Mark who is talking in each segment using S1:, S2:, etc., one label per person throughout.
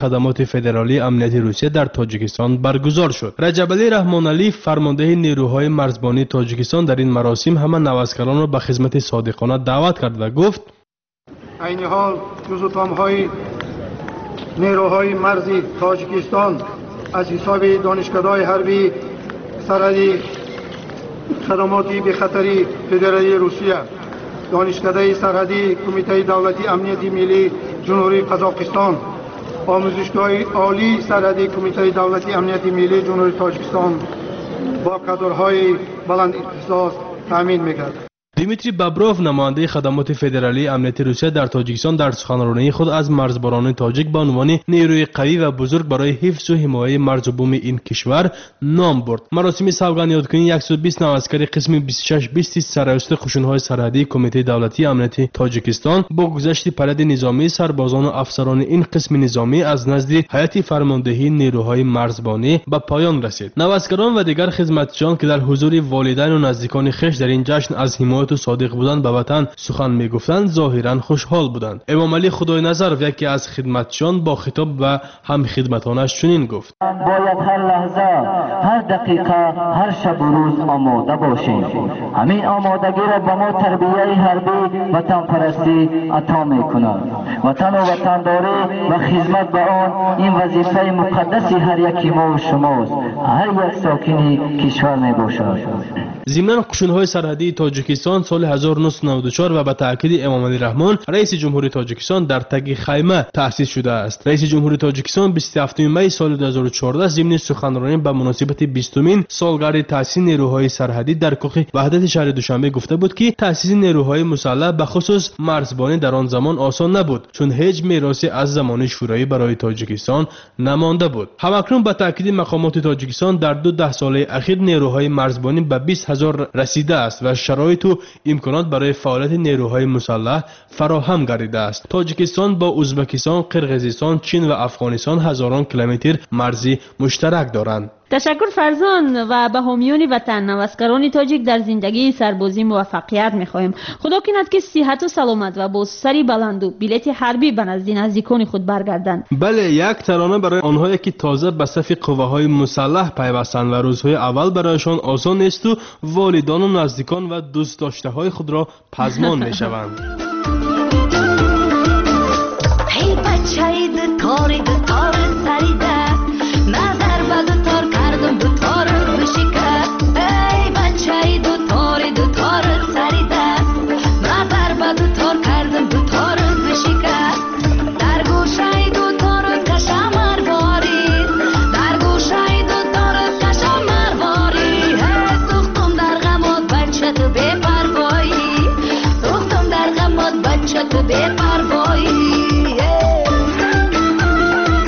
S1: خدمات فدرالی امنیتی روسیه در تاجیکستان برگزار شد. رجبعلی رحمانعلی فرمانده نیروهای مرزبانی تاجیکستان در این مراسم همه نوازکاران را به خدمت صادقانه دعوت کرد و گفت:
S2: عین حال جزو تامهای نیروهای مرزی تاجیکستان از حساب دانشکده‌های حربی سرحدی خدماتی به خطری فدرالی روسیه، دانشکده سرحدی کمیته دولتی امنیتی ملی جمهوری قزاقستان، آموزشگاه عالی سرحدی کمیته دولتی امنیتی ملی جمهوری تاجیکستان با کادرهای بلند اختصاص تامین می‌گردد.
S1: دیمیتری بابروف نماینده خدمات فدرالی امنیتی روسیه در تاجیکستان در سخنرانی خود از مرزبانان تاجیک به عنوان نیروی قوی و بزرگ برای حفظ و حمایت مرز و بوم این کشور نام برد. مراسم سوگند یادکنی 120 نوازکار قسم 26-20 سرایست قشون‌های سرحدی کمیته دولتی امنیتی تاجیکستان با گذشت پرد نظامی سربازان و افسران این قسم نظامی از نزد هیئت فرماندهی نیروهای مرزبانی به پایان رسید. نوازکاران و دیگر خدمتچیان که در حضور والدین و نزدیکان خویش در این جشن از حمایت و صادق بودند به وطن سخن میگفتند ظاهرا خوشحال بودند. امام علی خدای نظر یکی از خدمتچیان با خطاب و هم خدمتانش چنین گفت:
S3: باید هر لحظه، هر دقیقه، هر شب و روز آماده باشیم. همین آمادگی را به ما تربیه حربی وطن پرستی عطا میکند. وطن و وطنداری و خدمت به آن این وظیفه مقدس هر یکی ما و شماست. هر یک ساکن کشور میباشد.
S1: ضمن قشون‌های سرحدی تاجیکستان سال 1994 و به تاکید امام علی رحمان رئیس جمهوری تاجیکستان در تگ خیمه تأسیس شده است. رئیس جمهوری تاجیکستان 27 می سال 2014 ضمن سخنرانی به مناسبت 20مین سالگرد تأسیس نیروهای سرحدی در کاخ وحدت شهر دوشنبه گفته بود که تأسیس نیروهای مسلح به خصوص مرزبانی در آن زمان آسان نبود، چون هیچ میراثی از زمان شورایی برای تاجیکستان نمانده بود. همکنون به تاکید مقامات تاجیکستان در 2 ساله اخیر نیروهای مرزبانی به 20,000 رسیده است و شرایط و امکانات برای فعالیت نیروهای مسلح فراهم گردیده است. تاجیکستان با ازبکستان، قرقیزستان، چین و افغانستان هزاران کیلومتر مرزی مشترک دارند.
S4: تشکر فرزان و به حامیان وطن نوازکاران تاجیک در زندگی سربازی موفقیت می‌خواهیم. خدا کند که صحت و سلامت و با سری بلند و بلیت حربی به نزد نزدیکان خود برگردند.
S1: بله، یک ترانه برای آنهایی که تازه به صف قوه‌های مسلح پیوستند و روزهای اول برایشان آسان نیست و والدان و نزدیکان و دوست داشته‌های خود را پزمان می‌شوند.
S5: هی بچه‌ای دکاری دکار سریده نظر به دکار کردم دکار بشکست. ای بچه‌ای دکار سریده نظر به دکار کردم دکار بشکست. در گوشه دکار کشم مرواری، در گوشه دکار کشم مرواری. هی سوختم در غمات بچه تو بپروایی، سوختم در غمات بچه تو بپروایی.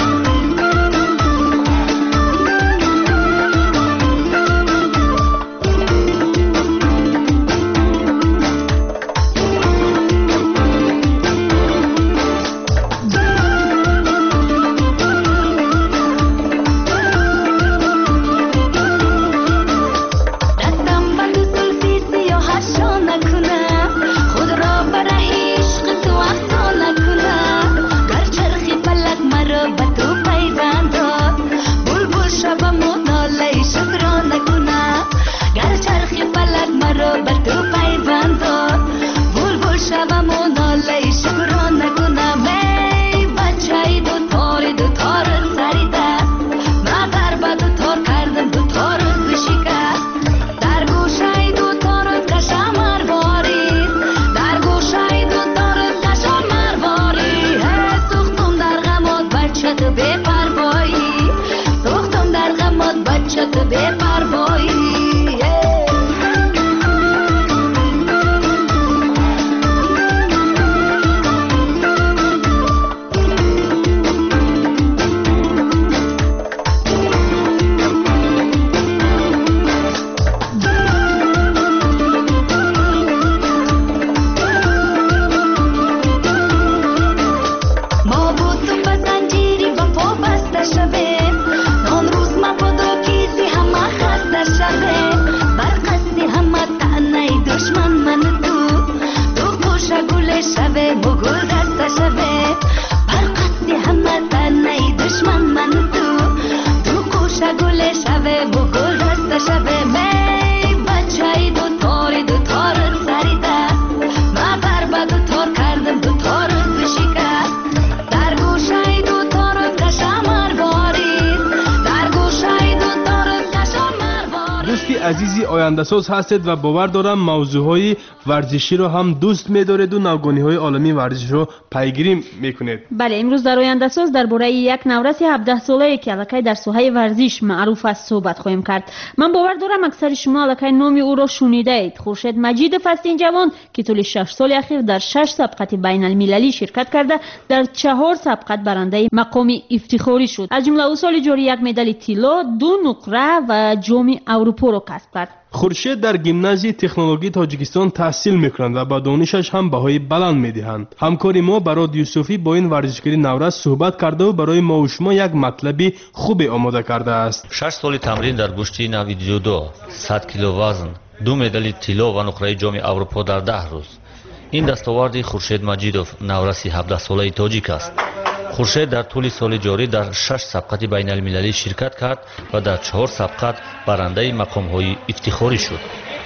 S1: عزیزی آینده ساز هستید و باور دارم موضوعهای ورزشی رو هم دوست می‌دارید و نوگانی‌های عالمی ورزش رو پیگیری می‌کنید.
S4: بله، امروز در آینده ساز درباره یک نورس 17 ساله‌ای که الکی در ساحه ورزش معروف است صحبت خواهیم کرد. من باور دارم اکثر شما الکی نام او را شنیده اید. خورشید مجید فستین جوان که طول 6 سال اخیر در 6 سبقت بین المللی شرکت کرده، در 4 سبقت برنده مقام افتخاری شد. از جمله او سال جاری یک مدال طلا، 2 نقره و جام اروپا را کسب کرد.
S1: خورشید در گیمنازی تکنولوژی تاجیکستان تحصیل میکنند و با دانشش هم بهای بلند میدهند. همکاری ما برای یوسفی با این ورزشکاری نورس صحبت کرده و برای ما و شما یک مطلبی خوبی آماده کرده است.
S6: 6 سال تمرین در گشتی نوی جودو، 100 کیلو وزن، 2 مدال طلا و نقره جام اروپا در 10 روز. این دستاورد خورشید مجیدوف نورسی 17 ساله تاجیک است. خورشید در طول سال جاری در 6 سبقت بین المللی شرکت کرد و در 4 سبقت برنده مقام های افتخاری شد.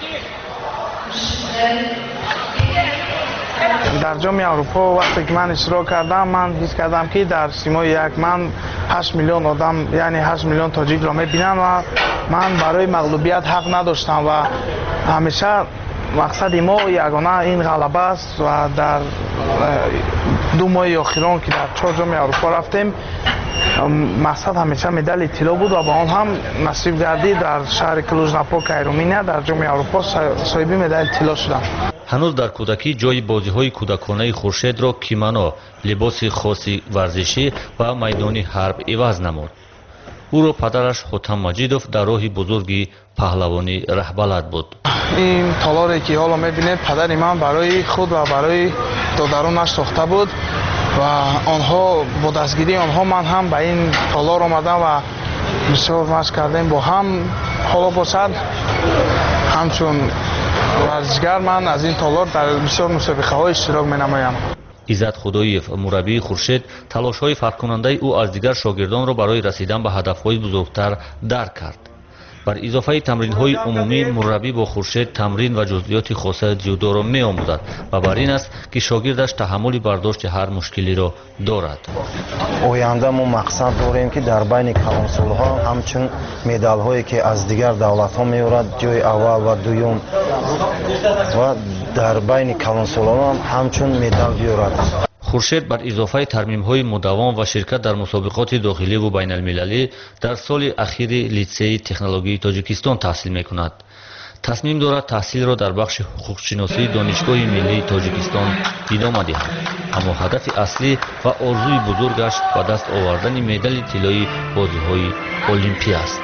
S7: در جام اروپا وقتی که من اشتراک کردم، من حس کردم که در سیمای یک من 8 میلیون آدم، یعنی 8 میلیون تاجیک را میبینن و من برای مغلوبیت حق نداشتم و همیشه مقصد ما یگانه این غلبه است و در 2 ماه اخیران که در 4 جام اروپا رفتیم، مقصد همیشه مدال طلا بود و با آن هم نصیب گردید. در شهر کلوژناپوک ایرومینیا در جام اروپا صاحب مدال طلا شدم.
S6: هنوز در کودکی جای بازی‌های کودکانه خورشید را کیمانو، لباس خاصی ورزشی و میدانی حرب عوض نمود. او را پدرش حاتم مجیدوف در راه بزرگی پهلوانی رهبلد بود.
S7: این تالاری که حالا می‌بینید پدر من برای خود و برای دادرانش ساخته بود و آنها با دستگیری آنها من هم به این تالار آمدم و بسیار مشق کردیم با هم. حالا باشد همچون ورزشگر من از این تالار در بسیار مسابقه‌های اشتراک می‌نمایم.
S6: عزت خداییف مربی خورشید تلاش‌های فرق‌کننده او از دیگر شاگردان را برای رسیدن به هدف‌های بزرگتر درک کرد. بر اضافه تمرین‌های عمومی، مربی با خورشید تمرین و جزئیات خاص جودو را می‌آموزد و بر این است که شاگردش تحمل برداشت هر مشکلی را دارد.
S8: آینده ما مقصد داریم که در بین کلانسال‌ها همچون مدال‌هایی که از دیگر دولت‌ها می‌آورد جای اول و دوم و در بین کلانسال‌ها هم همچون مدال بیاورد.
S6: خورشید بر اضافه ترمیم‌های مداوم و شرکت در مسابقات داخلی و بین المللی در سال اخیر لیسه تکنولوژی تاجیکستان تحصیل می‌کند. تصمیم دارد تحصیل را در بخش حقوق‌شناسی دانشگاه ملی تاجیکستان ادامه دهد. اما هدف اصلی و آرزوی بزرگش به دست آوردن مدال طلایی بازی‌های المپی است.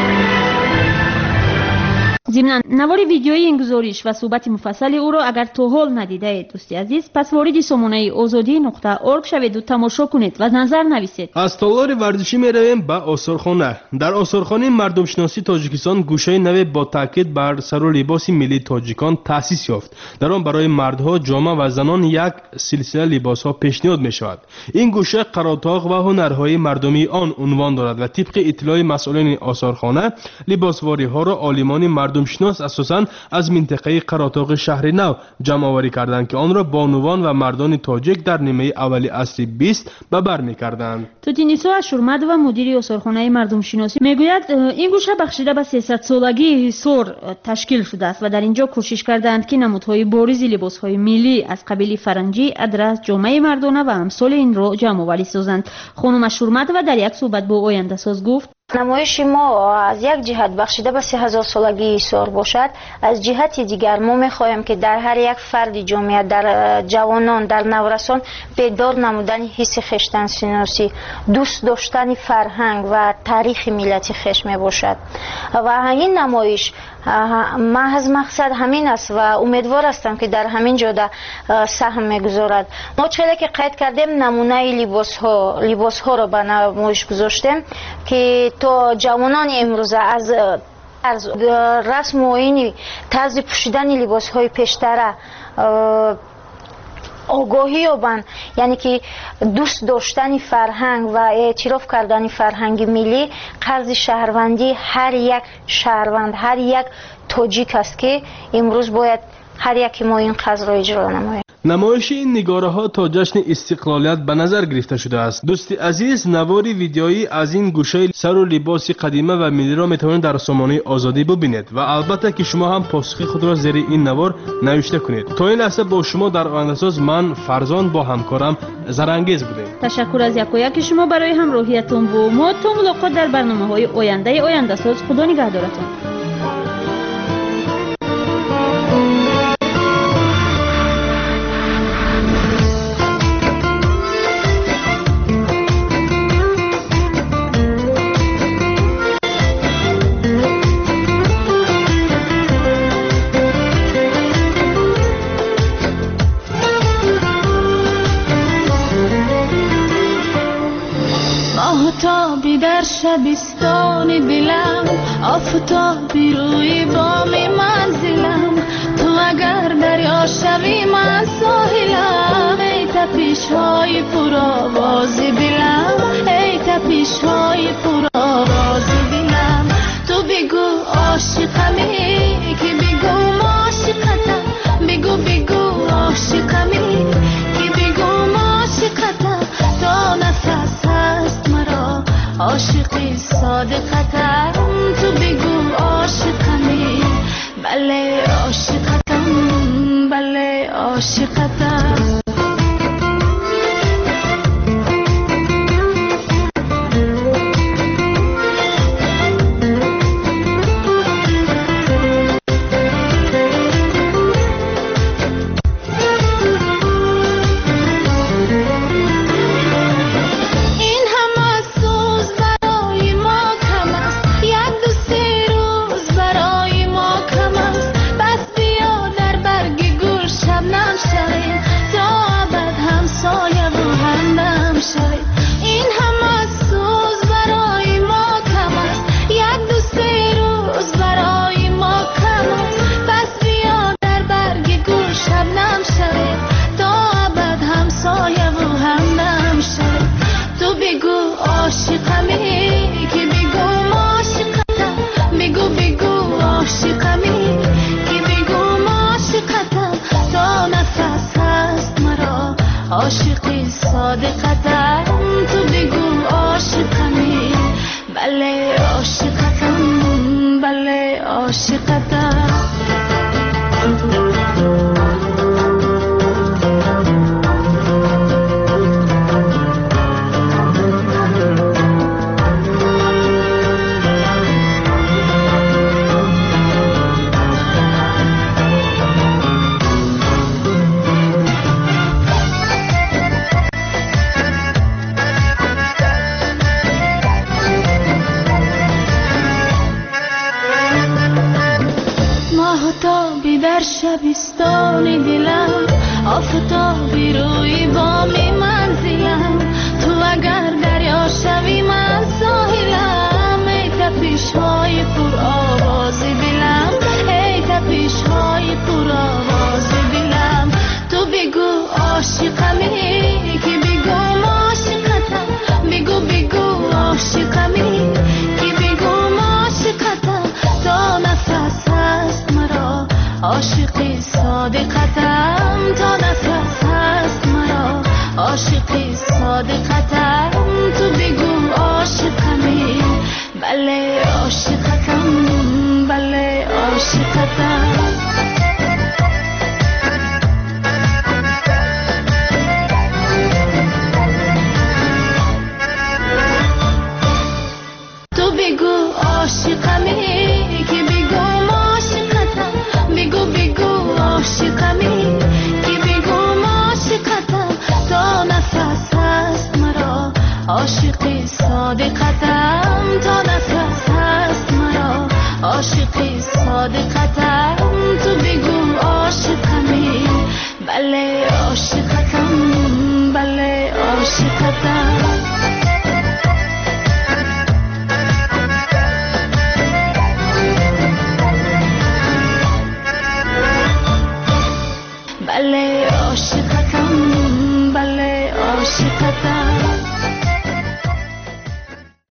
S4: ضمناً نوار ویدیویی این گزارش و صحبت مفصل او را اگر تا حال ندیده اید دوستی عزیز، پس وارد سامانه azadi.org شوید و تماشا کنید و نظر نویسید.
S1: از تالار ورزشی میرویم به آثارخانه. در آثارخانه مردم شناسی تاجیکستان گوشه نو با تاکید بر سر و لباس ملی تاجیکان تأسیس یافت. در آن برای مردها، جامه و زنان یک سلسله لباس‌ها پیشنهاد می‌شود. این گوشه قراتاق و هنرهای مردمی آن عنوان دارد و طبق اطلاع مسئولین آثارخانه لباسواری‌ها را عالمان مردم شناس اساساً از منطقه قراتاق شهر نو جمع آوری کردند که آن را بانوان و مردان تاجیک در نیمه اولی عصر 20 به بر می‌کردند.
S4: توتینیسا اشورمد و مدیر آثارخانه مردم شناسی میگوید این گوشه بخشیده به 300 سالگی حصار تشکیل شده است و در اینجا کوشش کردند که نمودهای بارز لباس‌های ملی از قبیل فرنگی، ادرس، جامه مردانه و امثال این را جمع آوری سازند. خانم اشورمد و در یک صحبت با آینده ساز گفت:
S9: نمایش ما از یک جهت بخشیده به 3000 سالگی ایثار باشد، از جهت دیگر ما می‌خواهیم که در هر یک فرد جامعه، در جوانان، در نورسان بیدار نمودن حس خویشتن‌شناسی، دوست داشتن فرهنگ و تاریخ ملتی خویش میباشد و این نمایش محض مقصد همین است و امیدوار هستم که در همین جاده سهم میگذارد. ما چقدر که قید کردیم نمونه لباس ها را به نمایش گذاشتیم که تا جوانان امروزه از رسم و این طرز پوشیدن لباس های پیشتره آگاهی یابند، یعنی که دوست داشتن فرهنگ و اعتراف کردن فرهنگ ملی قرض شهروندی هر یک شهروند، هر یک تاجیک است که امروز باید هر یک ما این قرض را اجرا نماییم.
S1: نمایش این نگاره ها تا جشن استقلالیت به نظر گرفته شده است. دوست عزیز، نواری ویدیویی از این گوشه سر و لباس قدیمی و ملی را میتوانید در سامانه آزادی ببینید و البته که شما هم پاسخ خود را زیر این نوار نوشته کنید. تا این لحظه با شما در آینده‌ساز من فرزان با همکارم زرانگیز بودیم.
S4: تشکر از یکایک شما برای همراهیتون و ما تا ملاقات در برنامه‌های آینده ساز. خدا نگهدارتون.
S10: آفتابی در شبستان دلم، آفتابی روی بام منزلم، تو اگر دریا شوی من ساحلم. ای تپش های پرآواز دلم، ای تپش های پرآواز دلم، تو بگو عاشقمی که بگو عاشقتم، بگو بگو عاشقمی که بگو عاشقتم، تا نفس هست مرا عاشقی صادقتم، تو بگو عاشقمی، بله عاشقتم، بله عاشقتم. عاشقی صادقتم، تو بگو عاشقمی، بله عاشقتم، بله عاشقتم. آفتابی در شبستان دلم، آفتابی روی بام منزلم، تو اگر دریا شوی من ساحلم. ای تپش های پر آواز دلم، ای تپش های پر آواز دلم، تو بگو عاشقمی که بگو عاشقتم، بگو بگو عاشقمی که بگو عاشقتم، تا نفس هست مرا عاشقی صادقتم، تا نفس هست مرا عاشقی صادقتم، تو بگو عاشقمی، بله عاشقتم، بله عاشقتم. تو بگو عاشقمی که بگو عاشقتم، بگو بگو عاشقمی که بگو عاشقتم، تا نفس هست مرا عاشقی صادقتم، تا نفس هست مرا عاشقی صادقتم.